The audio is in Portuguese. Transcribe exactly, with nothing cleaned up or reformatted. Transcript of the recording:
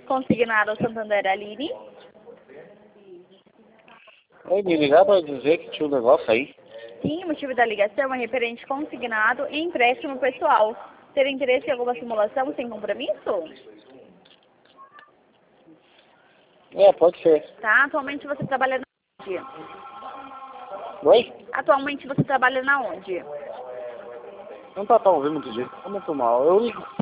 Consignado Santander Aline. Oi, me ligar para dizer que tinha um negócio aí. Sim, o motivo da ligação é referente consignado e empréstimo pessoal. Ter interesse em alguma simulação sem compromisso? É, pode ser. Tá, atualmente você trabalha na onde? Oi? Atualmente você trabalha na onde? Não tá tão ouvindo muito jeito. Tá muito mal. Eu ligo.